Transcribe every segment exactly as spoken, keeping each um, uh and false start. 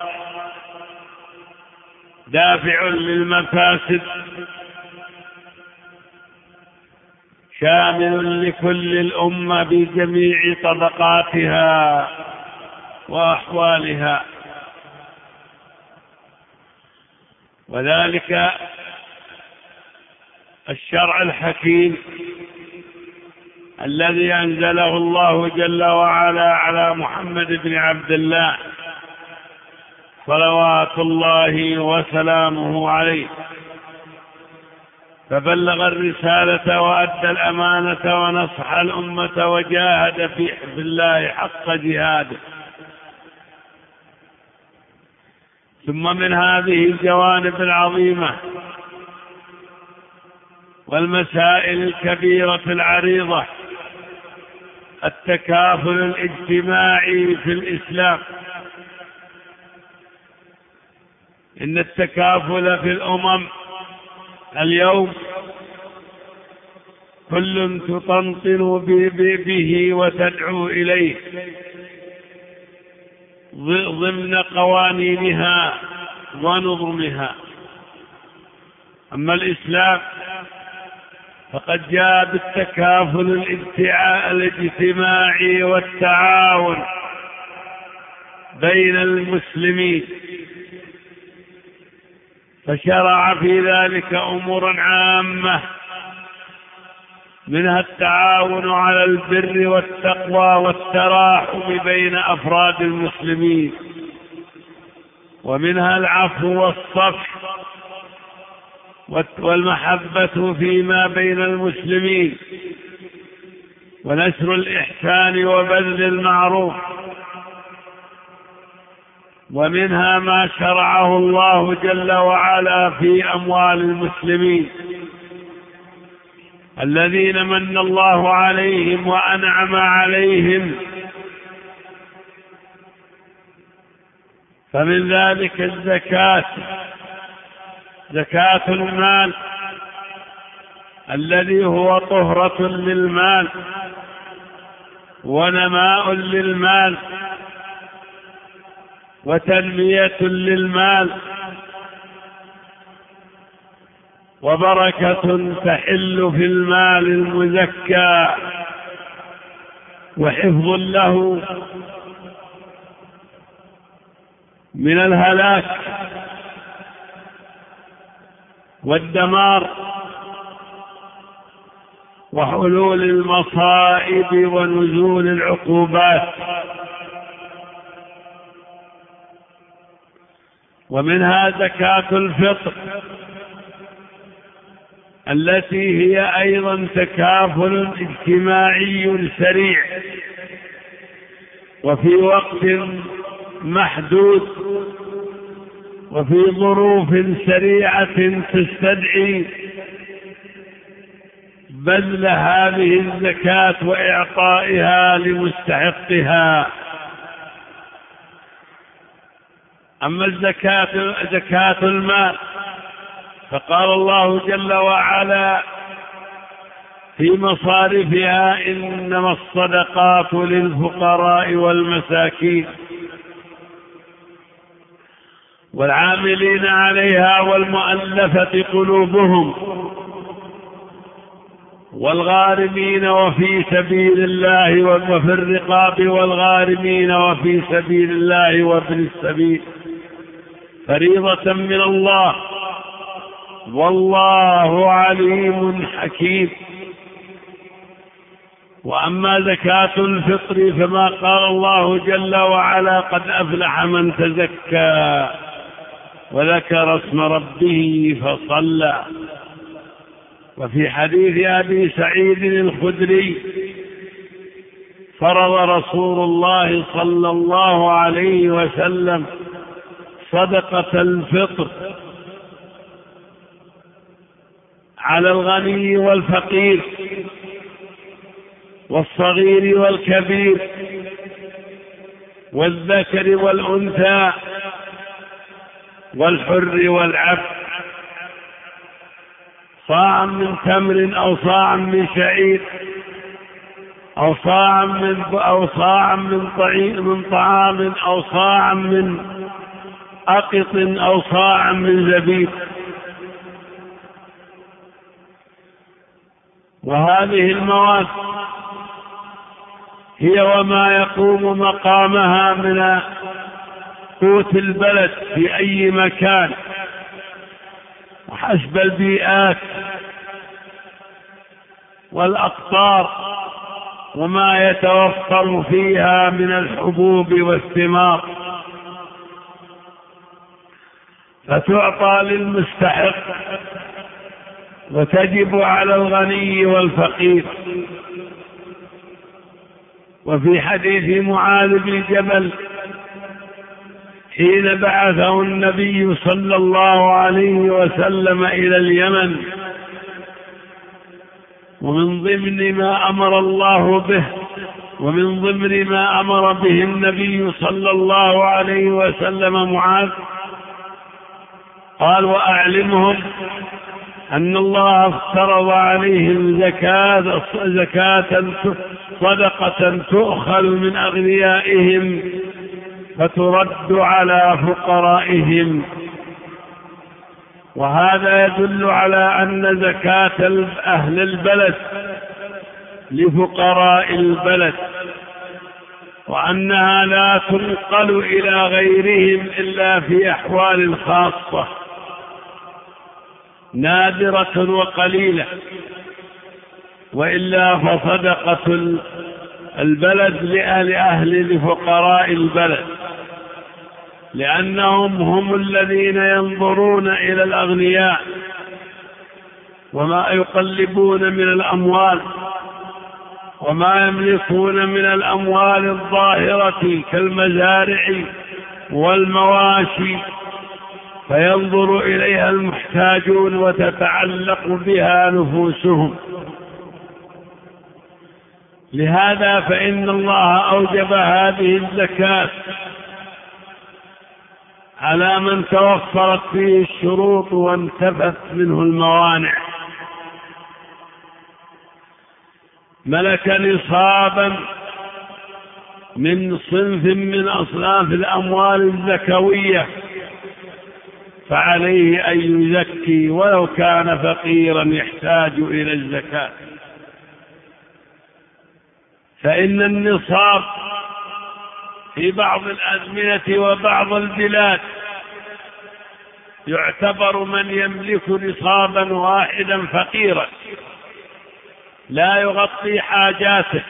دافع للمفاسد شامل لكل الأمة بجميع طبقاتها وأحوالها، وذلك الشرع الحكيم الذي أنزله الله جل وعلا على محمد بن عبد الله صلوات الله وسلامه عليه، فبلغ الرسالة وأدى الأمانة ونصح الأمة وجاهد في حفظ الله حق جهاده. ثم من هذه الجوانب العظيمة والمسائل الكبيرة العريضة التكافل الاجتماعي في الإسلام. إن التكافل في الأمم اليوم كل تطنطن به وتدعو إليه ضمن قوانينها ونظمها. أما الإسلام فقد جاء بالتكافل الاجتماعي والتعاون بين المسلمين، فشرع في ذلك أمورا عامة، منها التعاون على البر والتقوى والتراحم بين أفراد المسلمين، ومنها العفو والصفح والمحبة فيما بين المسلمين، ونشر الإحسان وبذل المعروف، ومنها ما شرعه الله جل وعلا في أموال المسلمين الذين من الله عليهم وأنعم عليهم، فمن ذلك الزكاة، زكاة المال الذي هو طهرة للمال ونماء للمال وتنمية للمال وبركة تحل في المال المزكى وحفظ له من الهلاك والدمار وحلول المصائب ونزول العقوبات. ومنها زكاة الفطر التي هي أيضا تكافل اجتماعي سريع وفي وقت محدود وفي ظروف سريعة تستدعي بذل هذه الزكاة وإعطائها لمستحقها. أما الزكاة زكاة المال فقال الله جل وعلا في مصارفها إنما الصدقات للفقراء والمساكين والعاملين عليها والمؤلفة قلوبهم والغارمين وفي سبيل الله وفي الرقاب والغارمين وفي سبيل الله وابن السبيل فريضة من الله والله عليم حكيم. وأما زكاة الفطر فما قال الله جل وعلا قد أفلح من تزكى وذكر اسم ربه فصلى. وفي حديث أبي سعيد الخدري فرض رسول الله صلى الله عليه وسلم صدقة الفطر على الغني والفقير والصغير والكبير والذكر والأنثى والحر والعبد، صاعا من تمر أو صاعا من شعير أو صاعا من أو صاعا من طعام من طعام أو صاعا من أقط أو صاعا من زبيب. وهذه المواد هي وما يقوم مقامها من قوت البلد في أي مكان وحسب البيئات والأقطار وما يتوفر فيها من الحبوب والثمار، فتعطى للمستحق وتجب على الغني والفقير. وفي حديث معاذ بن جبل حين بعثه النبي صلى الله عليه وسلم إلى اليمن، ومن ضمن ما أمر الله به ومن ضمن ما أمر به النبي صلى الله عليه وسلم معاذ، قال: وأعلمهم أن الله افترض عليهم زكاة زكاة صدقة تؤخذ من أغنيائهم فترد على فقرائهم. وهذا يدل على أن زكاة أهل البلد لفقراء البلد، وأنها لا تنقل إلى غيرهم إلا في أحوال خاصة نادرة وقليلة، وإلا فصدقة البلد لأهل أهل لفقراء البلد، لأنهم هم الذين ينظرون إلى الأغنياء وما يقلبون من الأموال وما يملكون من الأموال الظاهرة كالمزارع والمواشي، فينظر إليها المحتاجون وتتعلق بها نفوسهم. لهذا فإن الله أوجب هذه الزكاة على من توفرت فيه الشروط وانتفت منه الموانع. ملك نصابا من صنف من أصناف الأموال الزكوية فعليه أن يزكي ولو كان فقيرا يحتاج إلى الزكاة، فإن النصاب في بعض الأزمنة وبعض البلاد يعتبر من يملك نصابا واحدا فقيرا لا يغطي حاجاته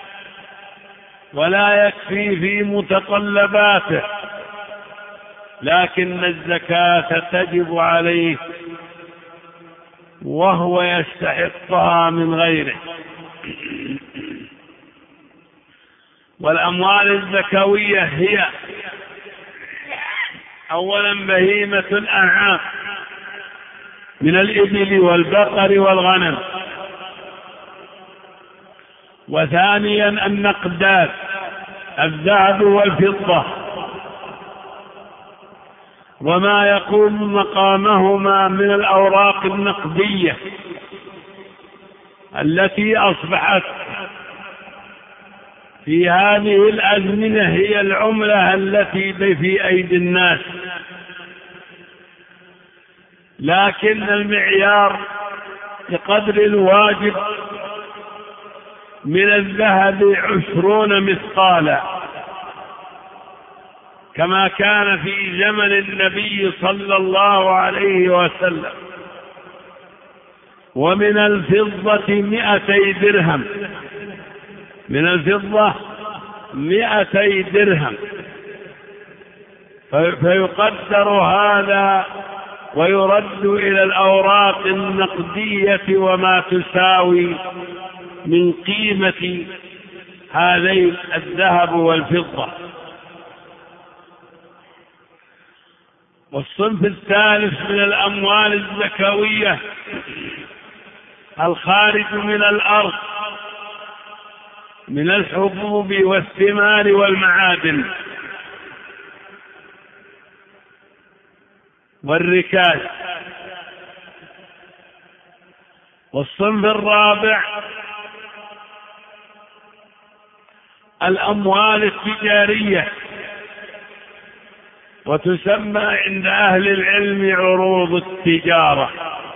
ولا يكفي في متطلباته، لكن الزكاة تجب عليه وهو يستحقها من غيره. والأموال الزكوية هي أولا بهيمة الأنعام من الإبل والبقر والغنم، وثانيا النقدات الذهب والفضة وما يقوم مقامهما من الأوراق النقدية التي أصبحت في هذه الأزمنة هي العملة التي في أيدي الناس، لكن المعيار بقدر الواجب من الذهب عشرون مثقالا كما كان في زمن النبي صلى الله عليه وسلم، ومن الفضة مئتي درهم من الفضة مئتي درهم فيقدر هذا ويرد إلى الأوراق النقدية وما تساوي من قيمة هذين الذهب والفضة. والصنف الثالث من الأموال الزكوية الخارج من الأرض من الحبوب والثمار والمعادن والركاز. والصنف الرابع الأموال التجارية وتسمى عند أهل العلم عروض التجارة،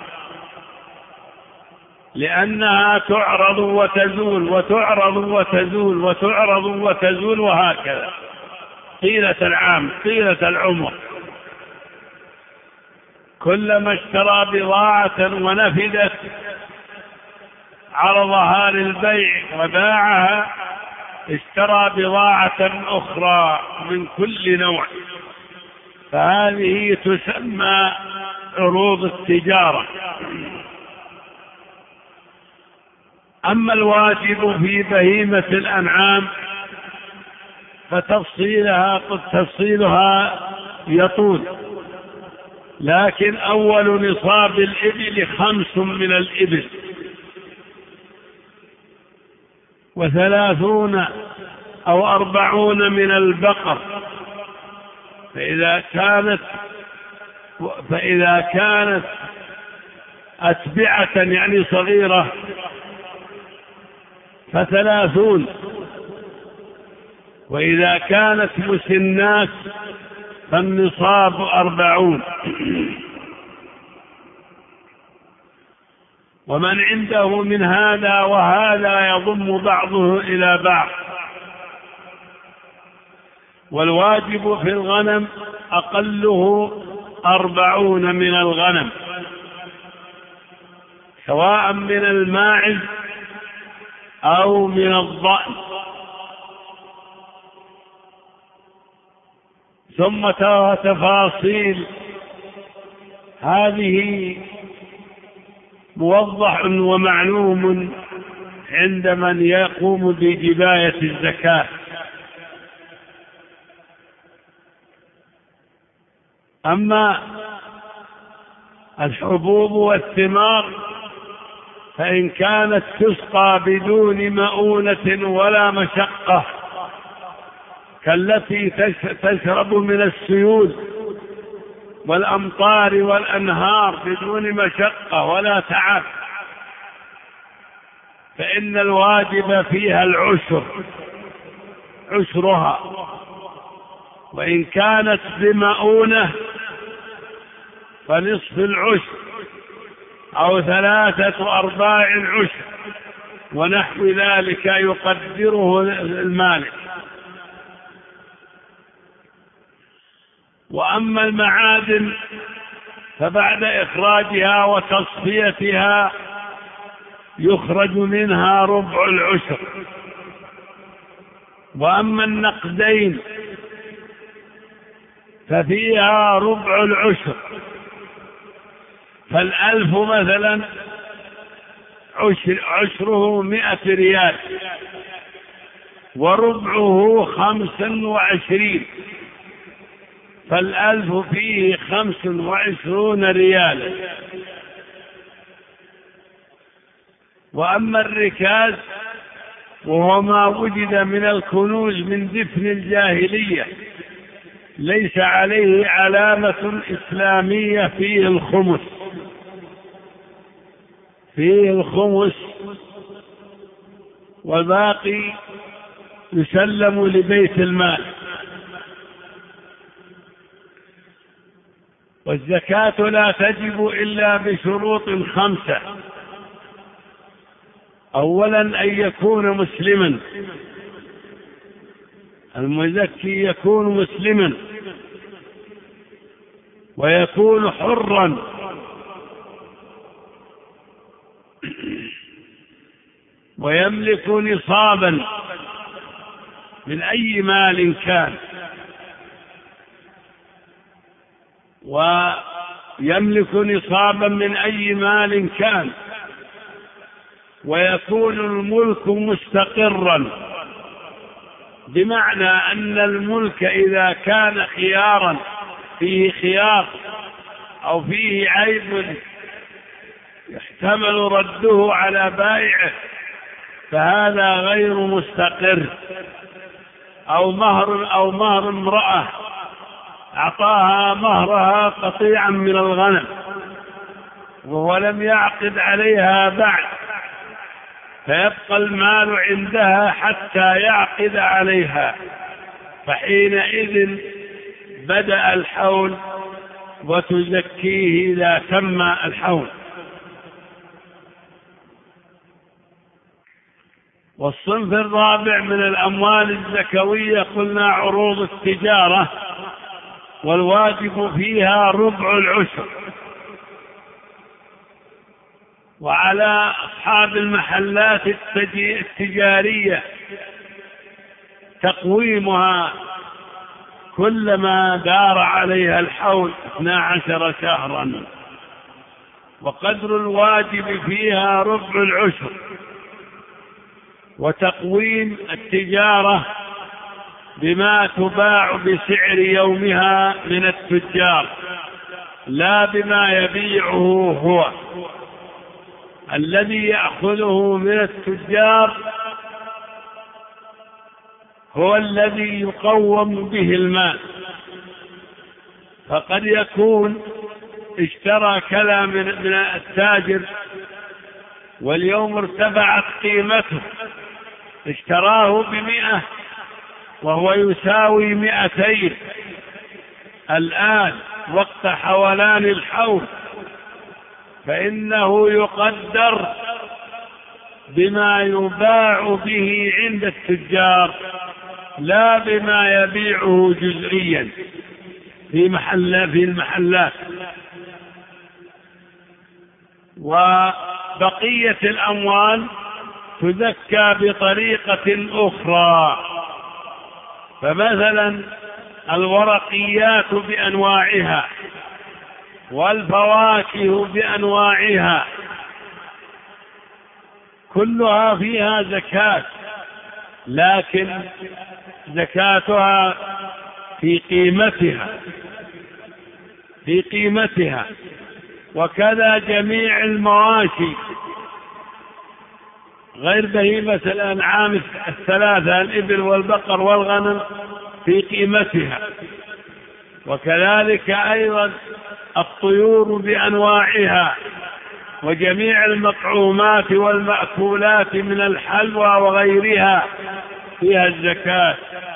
لأنها تعرض وتزول وتعرض وتزول وتعرض وتزول وهكذا طيلة العام طيلة العمر. كلما اشترى بضاعة ونفدت عرضها للبيع وباعها اشترى بضاعة أخرى من كل نوع، فهذه تسمى عروض التجارة. أما الواجب في بهيمة الأنعام فتفصيلها تفصيلها يطول، لكن أول نصاب الإبل خمس من الإبل وثلاثون أو أربعون من البقر، فإذا كانت فإذا كانت أتبعة يعني صغيرة فثلاثون، وإذا كانت مسنات فالنصاب أربعون. ومن عنده من هذا وهذا يضم بعضه إلى بعض. والواجب في الغنم أقله أربعون من الغنم، سواء من الماعز أو من الضأن. ثم تفاصيل هذه موضح ومعلوم عند من يقوم بجباية الزكاة. أما الحبوب والثمار فإن كانت تسقى بدون مؤونة ولا مشقة كالتي تشرب من السيول والأمطار والأنهار بدون مشقة ولا تعب، فإن الواجب فيها العشر عشرها. وإن كانت بمؤونة فنصف العشر أو ثلاثة أرباع العشر ونحو ذلك يقدره المالك. وأما المعادن فبعد إخراجها وتصفيتها يخرج منها ربع العشر. وأما النقدين ففيها ربع العشر، فالألف مثلا عشر عشره مئة ريال وربعه خمس وعشرين، فالألف فيه خمس وعشرون ريالا. وأما الركاز وهو ما وجد من الكنوز من دفن الجاهلية ليس عليه علامة إسلامية فيه الخمس فيه الخمس والباقي يسلم لبيت المال. والزكاة لا تجب إلا بشروط خمسة: أولا أن يكون مسلما، المزكي يكون مسلما ويكون حرا ويملك نصابا من أي مال كان، ويملك نصابا من أي مال كان، ويكون الملك مستقرا، بمعنى أن الملك إذا كان خيارا فيه خيار أو فيه عيب يحتمل رده على بائعه فهذا غير مستقر. أو مهر أو مهر امرأة أعطاها مهرها قطيعا من الغنم وهو لم يعقد عليها بعد، فيبقى المال عندها حتى يعقد عليها، فحينئذ بدأ الحول وتزكيه إذا تم الحول. والصنف الرابع من الأموال الزكوية قلنا عروض التجارة، والواجب فيها ربع العشر. وعلى أصحاب المحلات التجارية تقويمها كلما دار عليها الحول اثنا عشر شهرا، وقدر الواجب فيها ربع العشر. وتقويم التجارة بما تباع بسعر يومها من التجار، لا بما يبيعه هو. الذي يأخذه من التجار هو الذي يقوم به المال، فقد يكون اشترى كذا من التاجر واليوم ارتفعت قيمته، اشتراه بمئة وهو يساوي مئتين الآن وقت حولان الحول، فإنه يقدر بما يباع به عند التجار لا بما يبيعه جزئيا في محل في المحلات. وبقية الأموال تزكى بطريقة أخرى، فمثلا الورقيات بأنواعها والفواكه بأنواعها كلها فيها زكاة، لكن زكاتها في قيمتها في قيمتها وكذا جميع المواشي غير بهيمة الأنعام الثلاثة الإبل والبقر والغنم في قيمتها، وكذلك أيضا الطيور بأنواعها وجميع المطعومات والمأكولات من الحلوى وغيرها فيها الزكاة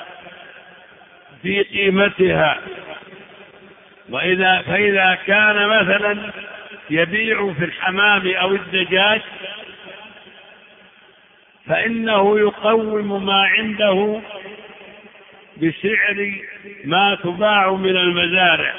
في قيمتها. وإذا فإذا كان مثلا يبيع في الحمام أو الدجاج فإنه يقوم ما عنده بسعر ما تباع من المزارع،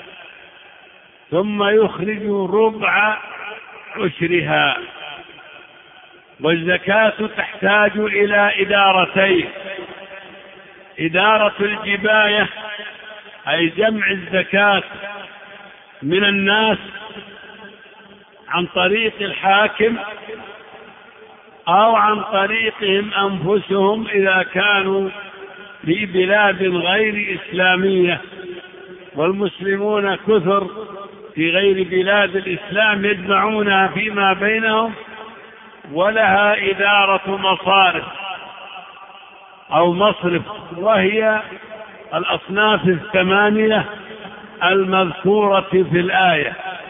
ثم يخرج ربع عشرها. والزكاة تحتاج إلى إدارتين: إدارة الجباية أي جمع الزكاة من الناس عن طريق الحاكم أو عن طريقهم أنفسهم إذا كانوا في بلاد غير إسلامية، والمسلمون كثر في غير بلاد الإسلام يجمعونها فيما بينهم، ولها إدارة مصارف أو مصرف، وهي الأصناف الثمانية المذكورة في الآية.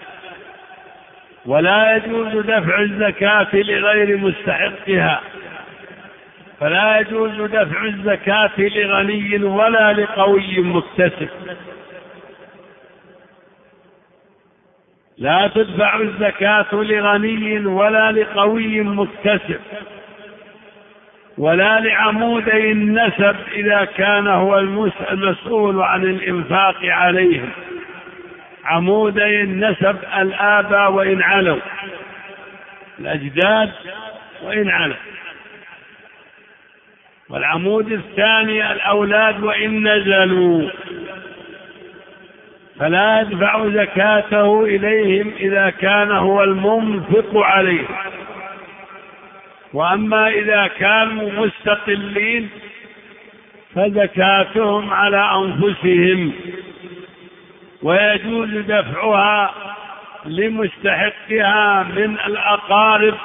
ولا يجوز دفع الزكاة لغير مستحقها، فلا يجوز دفع الزكاة لغني ولا لقوي مكتسب. لا تدفع الزكاة لغني ولا لقوي مكتسب، ولا لعمودي النسب إذا كان هو المسؤول عن الإنفاق عليهم. عمودي النسب الآباء وإن علوا، الأجداد وإن علوا. والعمود الثاني الأولاد وإن نزلوا، فلا يدفع زكاته إليهم إذا كان هو المنفق عليه. وأما إذا كانوا مستقلين فزكاتهم على أنفسهم، ويجوز دفعها لمستحقها من الأقارب،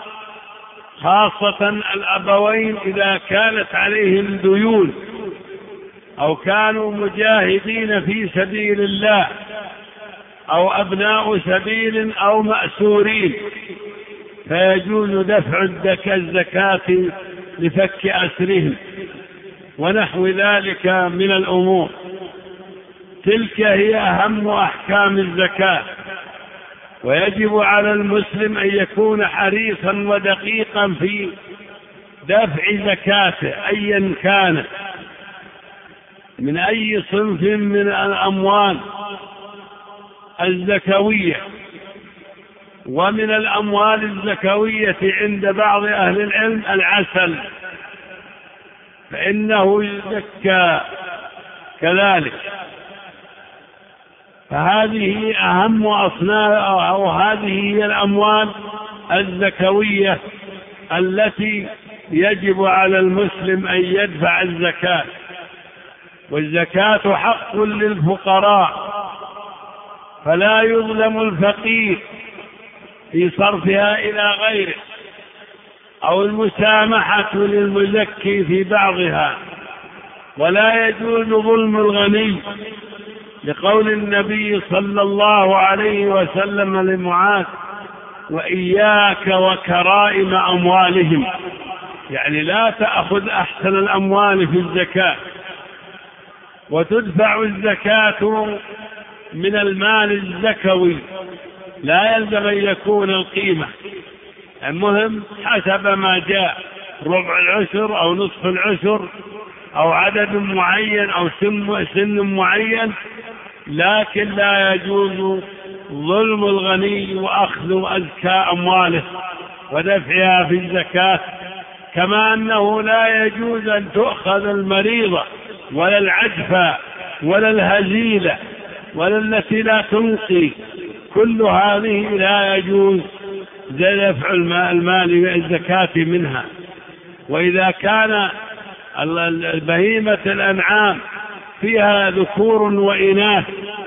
خاصة الأبوين إذا كانت عليهم ديون أو كانوا مجاهدين في سبيل الله أو أبناء سبيل أو مأسورين، فيجوز دفع الزكاة لفك أسرهم ونحو ذلك من الأمور. تلك هي أهم أحكام الزكاة. ويجب على المسلم أن يكون حريصا ودقيقا في دفع زكاته أيا كانت، من أي صنف من الأموال الزكوية. ومن الأموال الزكوية عند بعض أهل العلم العسل، فإنه يزكى كذلك. فهذه أهم أصناف، أو هذه هي الأموال الزكوية التي يجب على المسلم أن يدفع الزكاة. والزكاة حق للفقراء، فلا يظلم الفقير في صرفها إلى غيره، أو المسامحة للمزكي في بعضها، ولا يجوز ظلم الغني، لقول النبي صلى الله عليه وسلم لمعاذ: وإياك وكرائم أموالهم، يعني لا تأخذ أحسن الأموال في الزكاة. وتدفع الزكاة من المال الزكوي، لا يلزم أن يكون القيمة، المهم حسب ما جاء، ربع العشر أو نصف العشر أو عدد معين أو سن معين، لكن لا يجوز ظلم الغني وأخذ أزكى أمواله ودفعها في الزكاة. كما أنه لا يجوز أن تؤخذ المريضة ولا العجفة ولا الهزيلة ولا التي لا تنقي، كل هذه لا يجوز دفع المال الزكاة منها. وإذا كان البهيمة الأنعام فيها ذكور وإناث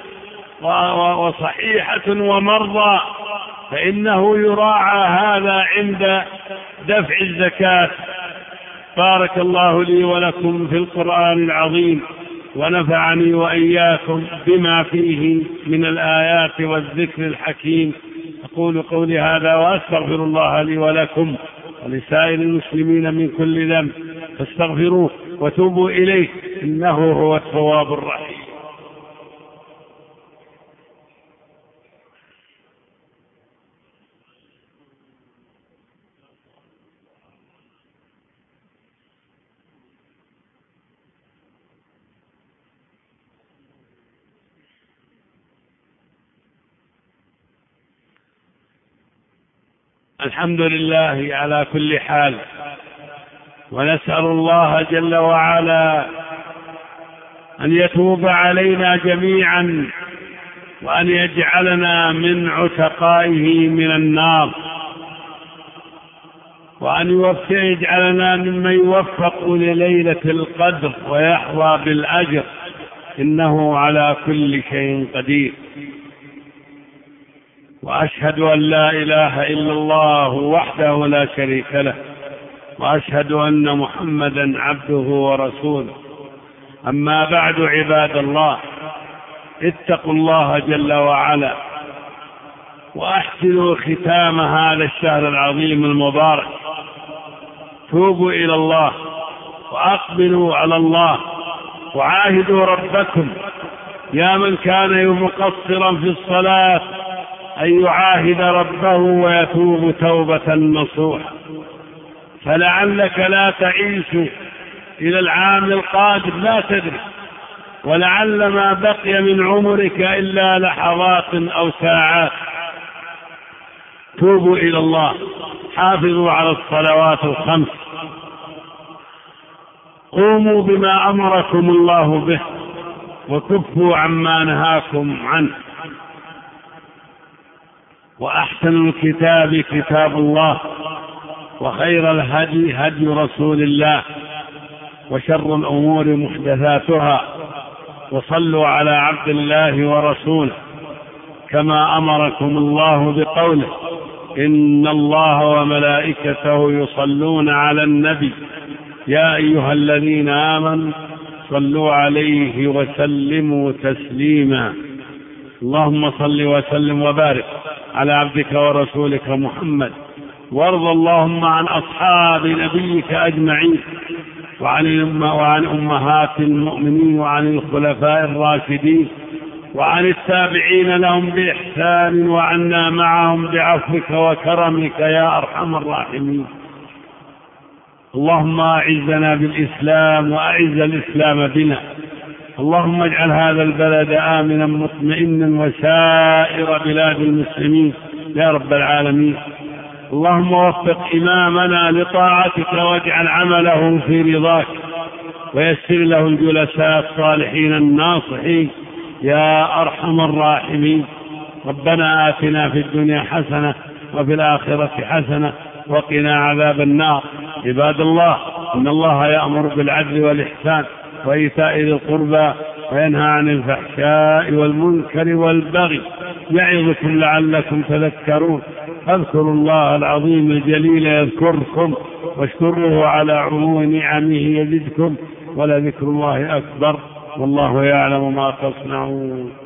وصحيحة ومرضى، فإنه يراعى هذا عند دفع الزكاة. بارك الله لي ولكم في القرآن العظيم، ونفعني وإياكم بما فيه من الآيات والذكر الحكيم. أقول قولي هذا وأستغفر الله لي ولكم ولسائر المسلمين من كل ذنب، فاستغفروه وتوبوا إليه، إنه هو التواب الرحيم. الحمد لله على كل حال، ونسأل الله جل وعلا أن يتوب علينا جميعا، وأن يجعلنا من عتقائه من النار، وأن يجعلنا ممن يوفق لليلة القدر ويحظى بالأجر، إنه على كل شيء قدير. وأشهد أن لا إله إلا الله وحده لا شريك له، وأشهد أن محمدا عبده ورسوله. أما بعد، عباد الله، اتقوا الله جل وعلا، وأحسنوا ختام هذا الشهر العظيم المبارك. توبوا إلى الله وأقبلوا على الله، وعاهدوا ربكم يا من كان مقصرا في الصلاة أن يعاهد ربه ويتوب توبة نصوحا، فلعلك لا تعيش إلى العام القادم، لا تدري، ولعل ما بقي من عمرك إلا لحظات أو ساعات. توبوا إلى الله، حافظوا على الصلوات الخمس، قوموا بما أمركم الله به، وكفوا عما نهاكم عنه. وأحسن الكتاب كتاب الله، وخير الهدي هدي رسول الله، وشر الأمور محدثاتها. وصلوا على عبد الله ورسوله كما أمركم الله بقوله: إن الله وملائكته يصلون على النبي يا أيها الذين آمنوا صلوا عليه وسلموا تسليما. اللهم صل وسلم وبارك على عبدك ورسولك محمد، وارض اللهم عن أصحاب نبيك أجمعين، وعن وعن أمهات المؤمنين، وعن الخلفاء الراشدين وعن التابعين لهم بإحسان وعنا معهم بعفوك وكرمك يا أرحم الراحمين. اللهم أعزنا بالإسلام وأعز الإسلام بنا. اللهم اجعل هذا البلد آمنا مطمئنا وسائر بلاد المسلمين يا رب العالمين. اللهم وفق إمامنا لطاعتك واجعل عمله في رضاك، ويسر له الجلساء الصالحين الناصحين يا أرحم الراحمين. ربنا آتنا في الدنيا حسنة وفي الآخرة حسنة وقنا عذاب النار. عباد الله، إن الله يأمر بالعدل والإحسان وإيتاء ذي القربى وينهى عن الفحشاء والمنكر والبغي يعظكم لعلكم تذكرون. اذكروا الله العظيم الجليل يذكركم واشكروه على عموم نعمه يزدكم ولذكر الله أكبر والله يعلم ما تصنعون.